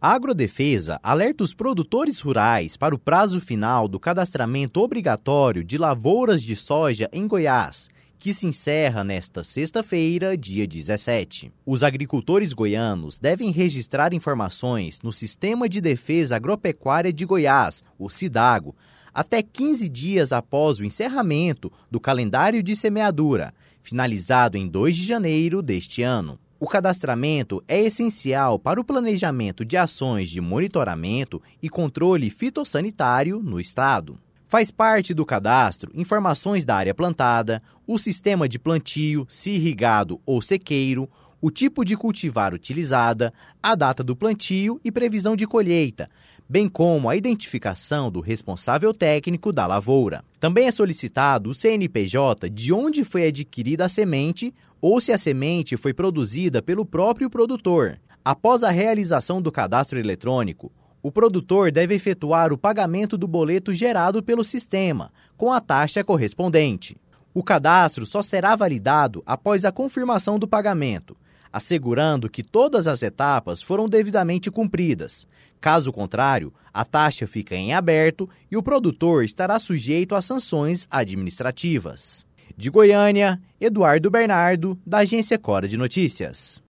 A Agrodefesa alerta os produtores rurais para o prazo final do cadastramento obrigatório de lavouras de soja em Goiás, que se encerra nesta sexta-feira, dia 17. Os agricultores goianos devem registrar informações no Sistema de Defesa Agropecuária de Goiás, o SIDAGO, até 15 dias após o encerramento do calendário de semeadura, finalizado em 2 de janeiro deste ano. O cadastramento é essencial para o planejamento de ações de monitoramento e controle fitossanitário no estado. Faz parte do cadastro informações da área plantada, o sistema de plantio, se irrigado ou sequeiro, o tipo de cultivar utilizada, a data do plantio e previsão de colheita, bem como a identificação do responsável técnico da lavoura. Também é solicitado o CNPJ de onde foi adquirida a semente ou se a semente foi produzida pelo próprio produtor. Após a realização do cadastro eletrônico, o produtor deve efetuar o pagamento do boleto gerado pelo sistema, com a taxa correspondente. O cadastro só será validado após a confirmação do pagamento, assegurando que todas as etapas foram devidamente cumpridas. Caso contrário, a taxa fica em aberto e o produtor estará sujeito a sanções administrativas. De Goiânia, Eduardo Bernardo, da Agência Cora de Notícias.